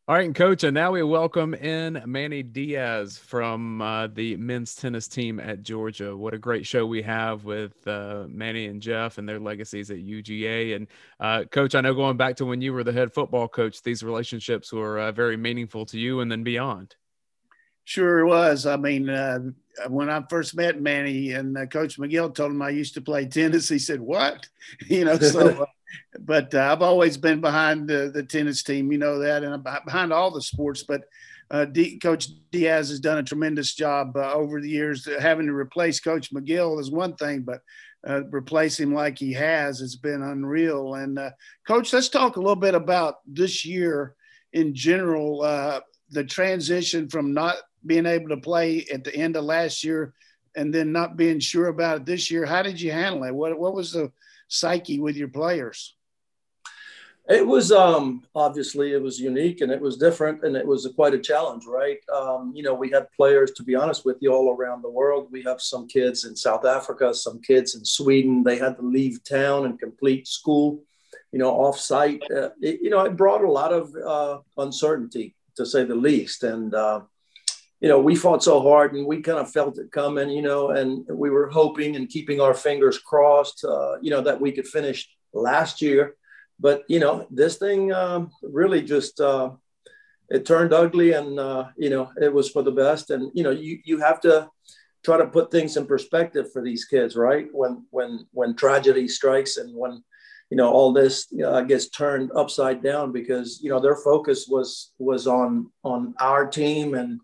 All right, and Coach, and now we welcome in Manny Diaz from the men's tennis team at Georgia. What a great show we have with Manny and Jeff and their legacies at UGA. And Coach, I know going back to when you were the head football coach, these relationships were very meaningful to you and then beyond. Sure was. I mean, when I first met Manny and Coach McGill told him I used to play tennis, he said, "What?" But I've always been behind the tennis team, you know that, and I'm behind all the sports. But Coach Diaz has done a tremendous job over the years. Having to replace Coach McGill is one thing, but replace him like he has been unreal. And Coach, let's talk a little bit about this year in general, the transition from not being able to play at the end of last year and then not being sure about it this year. How did you handle it? What was the psyche with your players? It was obviously it was unique and it was different and it was quite a challenge, right? We had players, to be honest with you, all around the world. We have some kids in South Africa, some kids in Sweden. They had to leave town and complete school, off site. It brought a lot of uncertainty, to say the least. And, we fought so hard and we kind of felt it coming, and we were hoping and keeping our fingers crossed, that we could finish last year. But, this thing really just, it turned ugly and, it was for the best. And, you have to try to put things in perspective for these kids, right? When tragedy strikes and when, all this gets turned upside down because, their focus was on our team and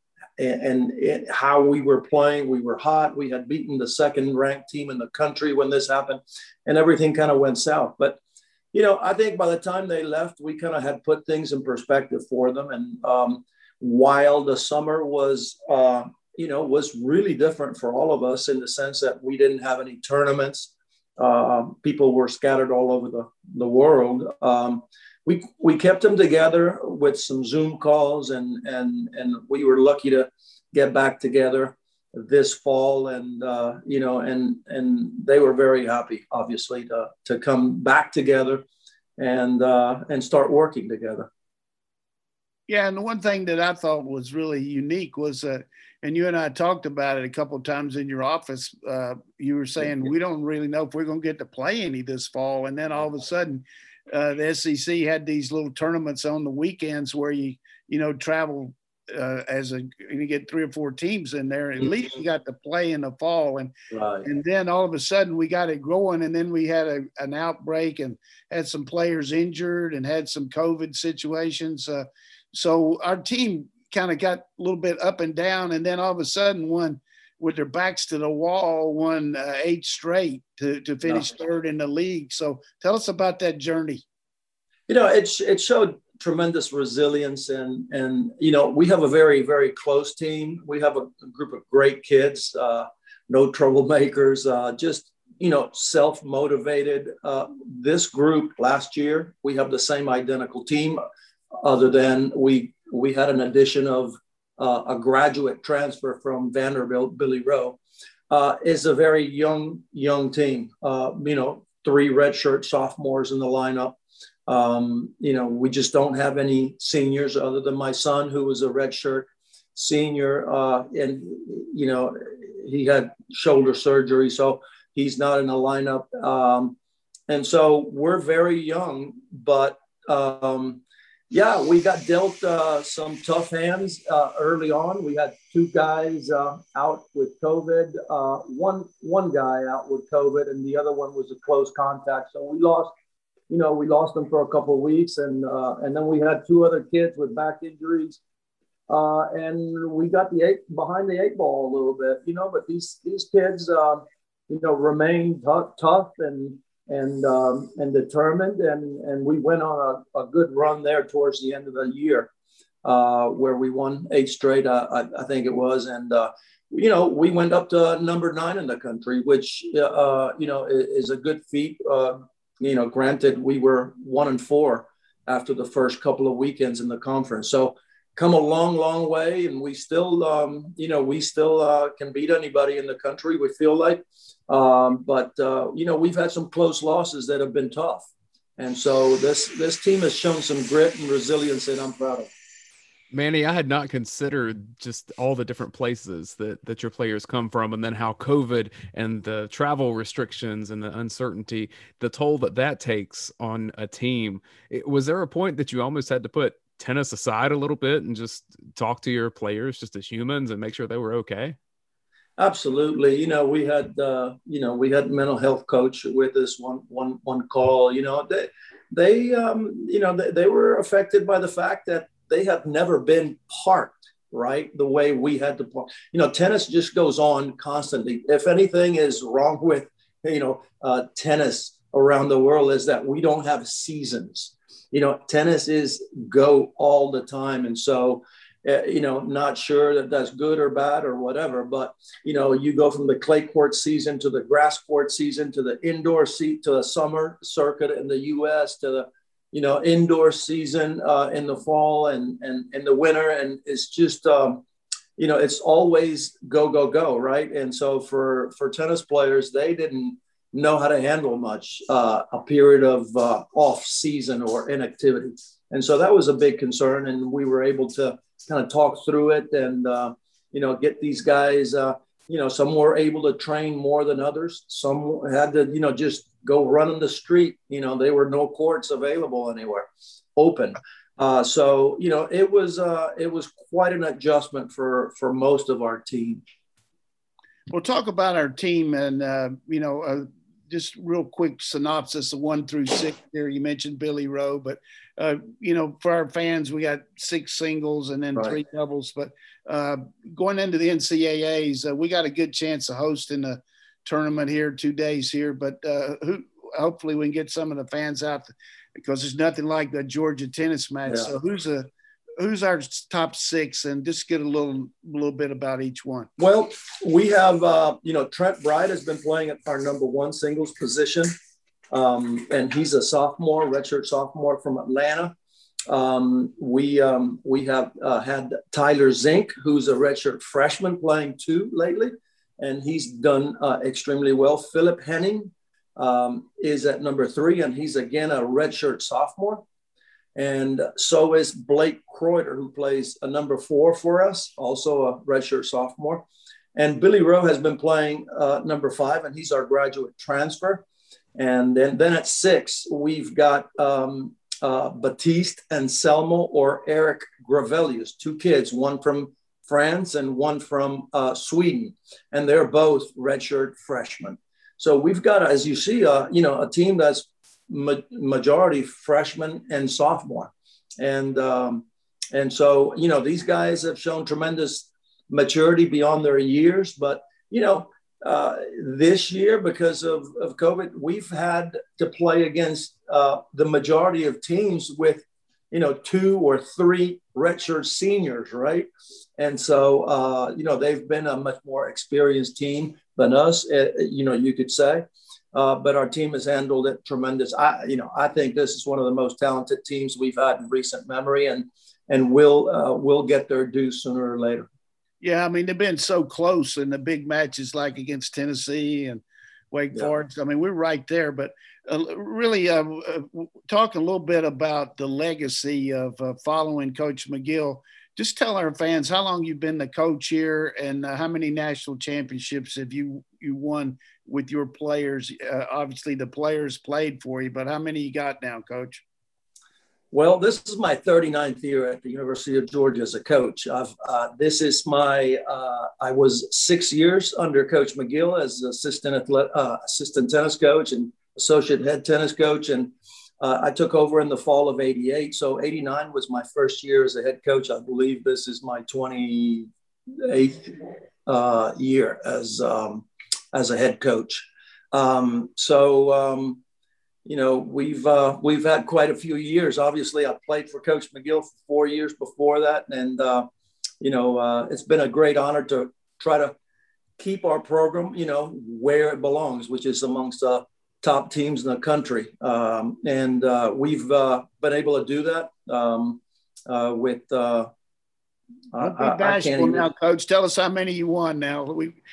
how we were playing. We were hot. We had beaten the second ranked team in the country when this happened and everything kind of went south. But, I think by the time they left, we kind of had put things in perspective for them. And while the summer was really different for all of us in the sense that we didn't have any tournaments, people were scattered all over the world. We kept them together with some Zoom calls and we were lucky to get back together this fall and they were very happy, obviously, to come back together and start working together. Yeah, and the one thing that I thought was really unique was, and you and I talked about it a couple of times in your office, you were saying we don't really know if we're going to get to play any this fall, and then all of a sudden the SEC had these little tournaments on the weekends where you travel you get 3 or 4 teams in there. At least you got to play in the fall, and right. And then all of a sudden we got it growing, and then we had an outbreak and had some players injured and had some COVID situations. So our team kind of got a little bit up and down, and then all of a sudden one with their backs to the wall, won 8 straight to finish third in the league. So tell us about that journey. It showed tremendous resilience and we have a very, very close team. We have a group of great kids, no troublemakers, just, self-motivated. This group last year, we have the same identical team other than we had an addition of a graduate transfer from Vanderbilt, Billy Rowe, is a very young team, 3 redshirt sophomores in the lineup. We just don't have any seniors other than my son, who was a redshirt senior. And he had shoulder surgery, so he's not in the lineup. And so we're very young, but we got dealt some tough hands early on. We had 2 guys out with COVID, one guy out with COVID, and the other one was a close contact. So we lost them for a couple of weeks, and then we had 2 other kids with back injuries, and we got behind the 8 ball a little bit, But these kids, remained tough and determined, and we went on a good run there towards the end of the year, where we won 8 straight, I think it was, and we went up to number 9 in the country, which is a good feat. Granted, we were 1-4 after the first couple of weekends in the conference. So come a long, long way. And we still, can beat anybody in the country, we feel like. But we've had some close losses that have been tough. And so this team has shown some grit and resilience that I'm proud of. Manny, I had not considered just all the different places that your players come from, and then how COVID and the travel restrictions and the uncertainty, the toll that takes on a team. Was there a point that you almost had to put tennis aside a little bit and just talk to your players just as humans and make sure they were okay? Absolutely. We had mental health coach with us one call. They were affected by the fact that they have never been parked, right? The way we had to park. Tennis just goes on constantly. If anything is wrong with, tennis around the world, is that we don't have seasons. Tennis is go all the time. And so, not sure that that's good or bad or whatever, but, you go from the clay court season to the grass court season to the indoor seat to the summer circuit in the U.S. to the, indoor season in the fall and in the winter. And it's just, it's always go, go, go, right? And so for tennis players, they didn't know how to handle much a period of off season or inactivity. And so that was a big concern. And we were able to kind of talk through it and, get these guys, some were able to train more than others. Some had to, just go run in the street. There were no courts available anywhere open. So, it was quite an adjustment for most of our team. We'll talk about our team and, just real quick synopsis of 1 through 6 here. You mentioned Billy Rowe, but, for our fans, we got 6 singles and then 3 doubles. But going into the NCAAs, we got a good chance of hosting a tournament here, 2 days here. But hopefully we can get some of the fans out because there's nothing like the Georgia tennis match. Yeah. So who's our top 6, and just get a little bit about each one. Well, we have, Trent Bright has been playing at our number 1 singles position. And he's a sophomore, redshirt sophomore from Atlanta. We have had Tyler Zink, who's a redshirt freshman playing 2 lately, and he's done extremely well. Philip Henning is at number 3, and he's again a redshirt sophomore. And so is Blake Kreuter, who plays a number 4 for us, also a redshirt sophomore. And Billy Rowe has been playing number 5, and he's our graduate transfer. And then at 6, we've got Baptiste and Selmo or Eric Gravelius, 2 kids, one from France and one from Sweden. And they're both redshirt freshmen. So we've got, as you see, a team that's majority freshman and sophomore. And so, these guys have shown tremendous maturity beyond their years. But, this year, because of COVID, we've had to play against the majority of teams with, 2 or 3 redshirt seniors, right? And so, they've been a much more experienced team than us, you could say. But our team has handled it tremendous. I think this is one of the most talented teams we've had in recent memory, and we'll get their due sooner or later. Yeah, I mean, they've been so close in the big matches like against Tennessee and Wake Forest. I mean, we're right there. But really talking a little bit about the legacy of following Coach McGill. Just tell our fans how long you've been the coach here and how many national championships have you won with your players. Obviously, the players played for you, but how many you got now, Coach? Well, this is my 39th year at the University of Georgia as a coach. This is I was 6 years under Coach McGill as assistant tennis coach and associate head tennis coach. And I took over in the fall of '88. So '89 was my first year as a head coach. I believe this is my 28th year as a head coach. We've had quite a few years. Obviously, I played for Coach McGill for 4 years before that. And, it's been a great honor to try to keep our program, where it belongs, which is amongst the top teams in the country. We've been able to do that with Don't be bashful now, Coach. Tell us how many you won now.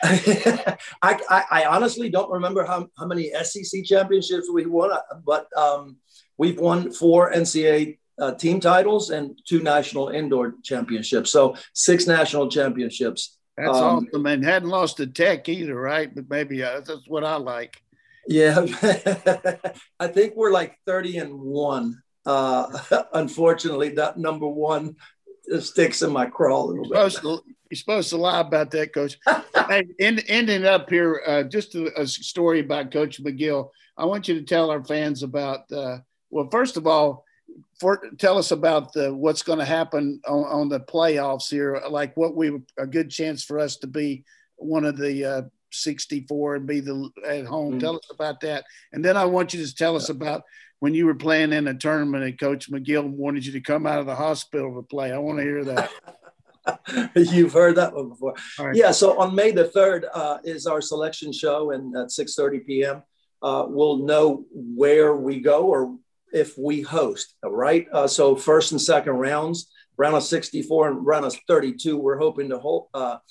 I honestly don't remember how many SEC championships we won, but we've won 4 NCAA team titles and 2 national indoor championships. So 6 national championships. That's awesome. And hadn't lost to Tech either, right? But maybe that's what I like. Yeah, I think we're like 30-1. Unfortunately, that number 1 sticks in my craw a little bit. You're supposed to lie about that, Coach. Hey, ending up here, just a story about Coach McGill. I want you to tell our fans about, well, first of all, tell us about what's going to happen on the playoffs here, like a good chance for us to be one of the 64 and be at home. Mm-hmm. Tell us about that. And then I want you to tell us about when you were playing in a tournament and Coach McGill wanted you to come out of the hospital to play. I want to hear that. You've heard that one before. Right. Yeah, so on May the 3rd is our selection show, and at 6:30 p.m. We'll know where we go or if we host, right? So first and second rounds, round of 64 and round of 32, we're hoping to hold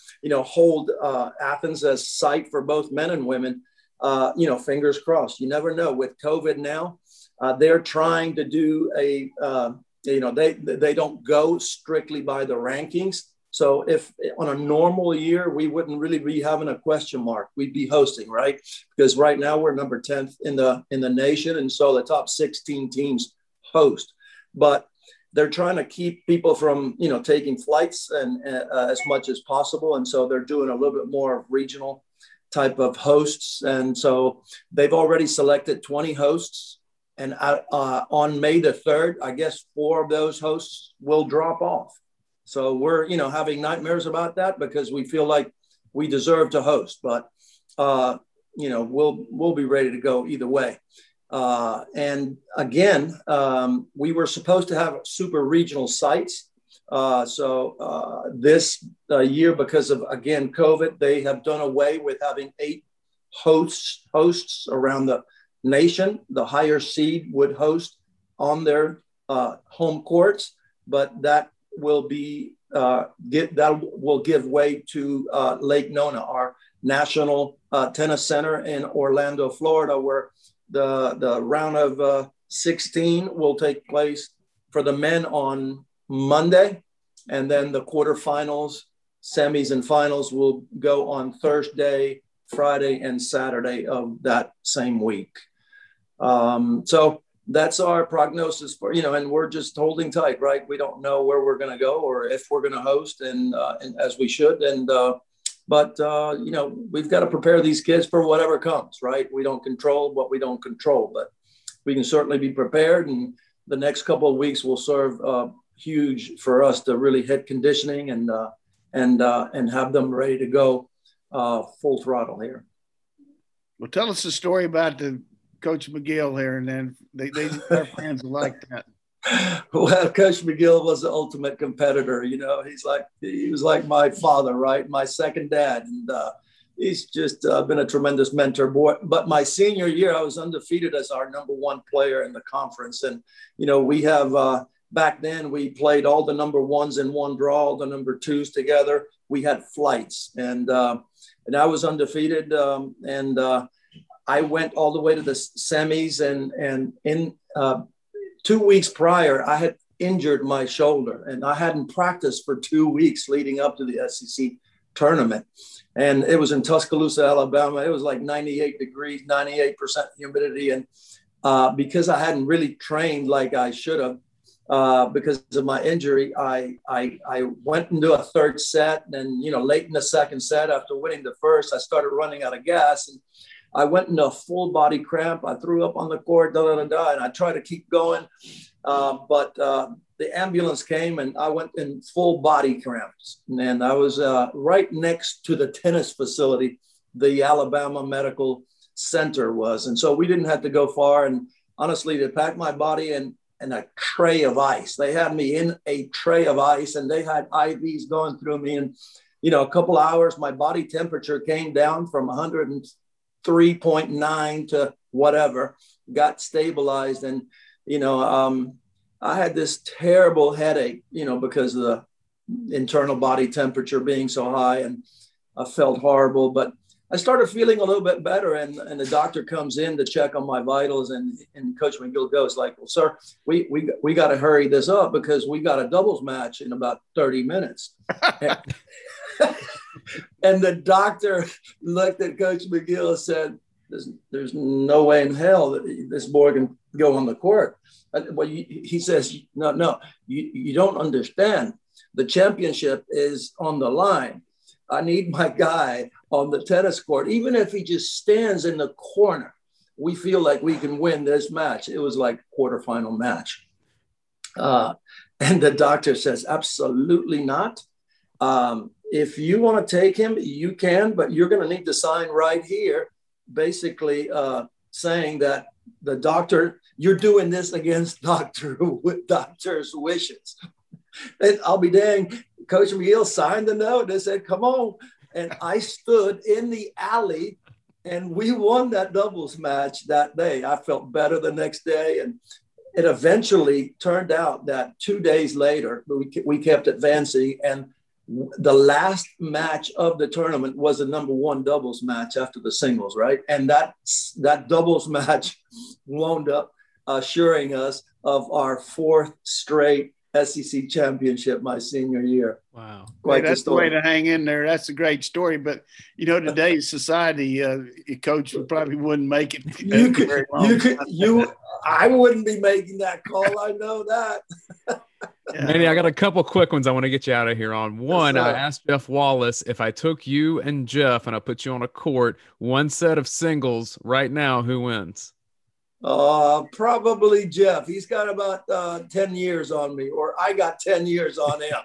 Athens as site for both men and women. Fingers crossed. You never know. With COVID now, they're trying to do they don't go strictly by the rankings. So if on a normal year, we wouldn't really be having a question mark. We'd be hosting, right? Because right now we're number 10th in the nation. And so the top 16 teams host. But they're trying to keep people from, taking flights and as much as possible. And so they're doing a little bit more regional type of hosts. And so they've already selected 20 hosts. And on May the 3rd, I guess 4 of those hosts will drop off. So we're, having nightmares about that because we feel like we deserve to host. But, we'll be ready to go either way. And again, we were supposed to have super regional sites. So this year, because of, again, COVID, they have done away with having 8 hosts around the nation. The higher seed would host on their home courts, but that will be give way to Lake Nona, our national tennis center in Orlando, Florida, where the round of 16 will take place for the men on Monday, and then the quarterfinals, semis, and finals will go on Thursday, Friday, and Saturday of that same week. So that's our prognosis for, and we're just holding tight, right? We don't know where we're going to go or if we're going to host and as we should. But we've got to prepare these kids for whatever comes, right? We don't control what we don't control, but we can certainly be prepared. And the next couple of weeks will serve huge for us to really hit conditioning and have them ready to go full throttle here. Well, tell us the story about the Coach McGill here, and then our fans will like that. Well, Coach McGill was the ultimate competitor. He was like my father, right? My second dad. And he's just been a tremendous mentor. But my senior year, I was undefeated as our number 1 player in the conference. And, we have back then we played all the number 1s in one draw, all the number 2s together. We had flights, and I was undefeated. I went all the way to the semis, and in 2 weeks prior, I had injured my shoulder, and I hadn't practiced for 2 weeks leading up to the SEC tournament. And it was in Tuscaloosa, Alabama. It was like 98 degrees, 98% humidity. And because I hadn't really trained like I should have, because of my injury, I went into a third set. And, late in the second set, after winning the first, I started running out of gas. And I went into a full body cramp. I threw up on the court, and I tried to keep going. But the ambulance came, and I went in full body cramps. And I was right next to the tennis facility, the Alabama Medical Center was. And so we didn't have to go far. And honestly, they packed my body in a tray of ice. They had me in a tray of ice, and they had IVs going through me. And, a couple hours, my body temperature came down from 103.9 to whatever, got stabilized. And, I had this terrible headache, because of the internal body temperature being so high, and I felt horrible. But I started feeling a little bit better, and the doctor comes in to check on my vitals, and Coach McGill goes like, "Well, sir, we got to hurry this up because we got a doubles match in about 30 minutes." And the doctor looked at Coach McGill and said, there's no way in hell that this boy can go on the court. Well, he says, no, you don't understand. The championship is on the line. I need my guy on the tennis court. Even if he just stands in the corner, we feel like we can win this match. It was like a quarterfinal match. And the doctor says, absolutely not. If you want to take him, you can, but you're going to need to sign right here, basically saying that the doctor, you're doing this against doctor's wishes. And I'll be dang, Coach McGill signed the note. They said, come on. And I stood in the alley and we won that doubles match that day. I felt better the next day. And it eventually turned out that 2 days later, we kept advancing, and the last match of the tournament was the number one doubles match after the singles, right? And that doubles match wound up assuring us of our 4th straight SEC championship my senior year. Wow. That's the way to hang in there. That's a great story. But, today's society, Coach probably wouldn't make it very long. I wouldn't be making that call. I know that. Yeah. Manny, I got a couple quick ones I want to get you out of here on. One, I asked Jeff Wallace, if I took you and Jeff and I put you on a court, one set of singles right now, who wins? Probably Jeff. He's got about 10 years on me, or I got 10 years on him.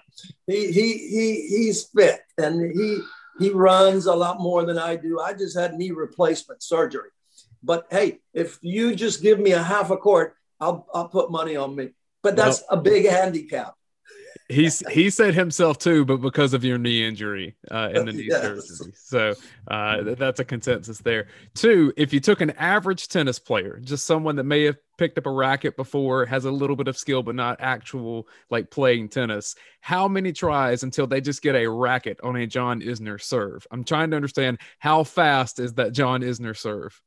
He's fit, and he runs a lot more than I do. I just had knee replacement surgery. But hey, if you just give me a half a court, I'll put money on me. But that's a big handicap. He said himself too, but because of your knee injury in the knee surgery. So that's a consensus there. 2, if you took an average tennis player, just someone that may have picked up a racket before, has a little bit of skill, but not actual like playing tennis, how many tries until they just get a racket on a John Isner serve? I'm trying to understand, how fast is that John Isner serve?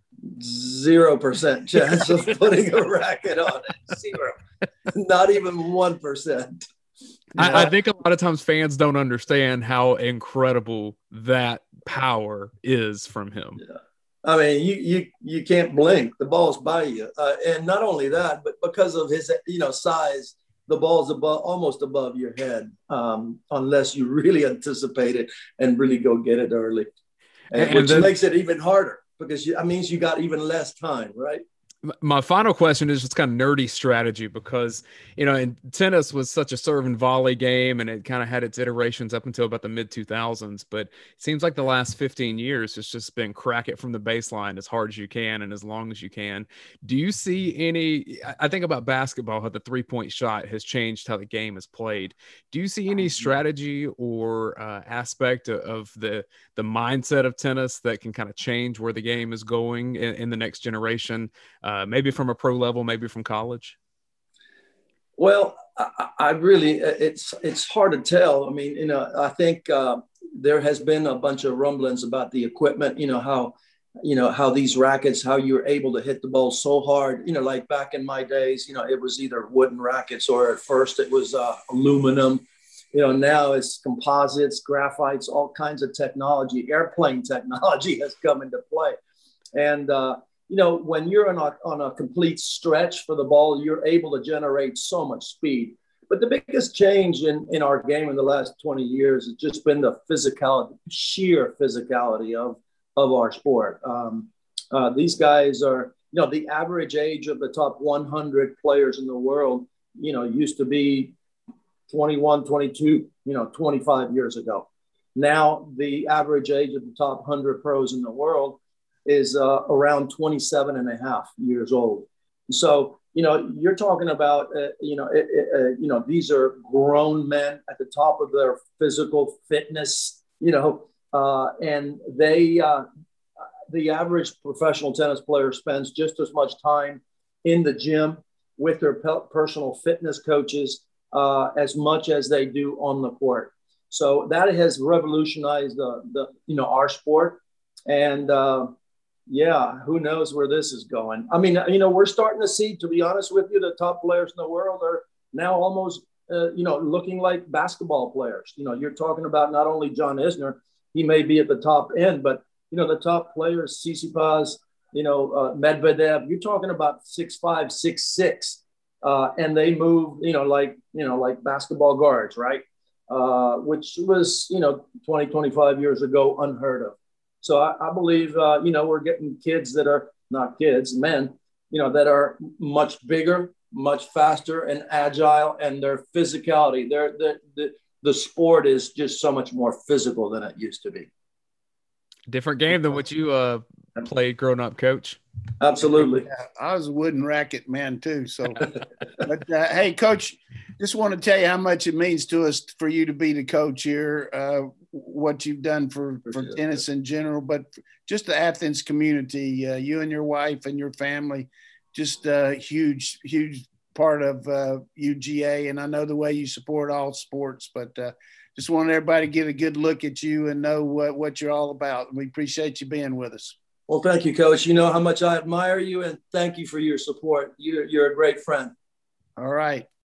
0% chance of putting a racket on it. 0. Not even 1%. I think a lot of times fans don't understand how incredible that power is from him. Yeah. I mean, you can't blink. The ball's by you. And not only that, but because of his size, the ball's almost above your head, unless you really anticipate it and really go get it early. Which makes it even harder, because that means you got even less time, right? My final question is just kind of nerdy strategy, because, in tennis was such a serve and volley game, and it kind of had its iterations up until about the mid 2000s. But it seems like the last 15 years, it's just been crack it from the baseline as hard as you can and as long as you can. Do you see I think about basketball, how the 3-point shot has changed how the game is played. Do you see any strategy or aspect of the mindset of tennis that can kind of change where the game is going in the next generation? Maybe from a pro level, maybe from college? Well, I really, it's hard to tell. I mean, I think there has been a bunch of rumblings about the equipment, how these rackets, how you're able to hit the ball so hard, like back in my days, it was either wooden rackets, or at first it was aluminum. Now it's composites, graphites, all kinds of technology. Airplane technology has come into play. And, when you're on a complete stretch for the ball, you're able to generate so much speed. But the biggest change in our game in the last 20 years has just been the physicality, sheer physicality of our sport. These guys are, the average age of the top 100 players in the world, used to be 21, 22, 25 years ago. Now, the average age of the top 100 pros in the world is around 27 and a half years old. So, you're talking about, these are grown men at the top of their physical fitness, and the average professional tennis player spends just as much time in the gym with their personal fitness coaches as much as they do on the court. So that has revolutionized our sport. And yeah, who knows where this is going? I mean, we're starting to see, to be honest with you, the top players in the world are now almost, looking like basketball players. You're talking about not only John Isner, he may be at the top end, but, the top players, Tsitsipas, Medvedev, you're talking about 6'5", 6'6", and they move, like basketball guards, right? Which was, 20, 25 years ago, unheard of. So I believe, we're getting kids that are not kids, men, that are much bigger, much faster and agile, and their physicality, the sport is just so much more physical than it used to be. Different game than what you played growing up, Coach. Absolutely. Yeah, I was a wooden racket man too. So, but hey, Coach, just want to tell you how much it means to us for you to be the coach here. What you've done for tennis in general, but just the Athens community, you and your wife and your family, just a huge part of UGA. And I know the way you support all sports, but just want everybody to get a good look at you and know what you're all about. We appreciate you being with us. Well, thank you, Coach. You know how much I admire you, and thank you for your support. You're a great friend. All right.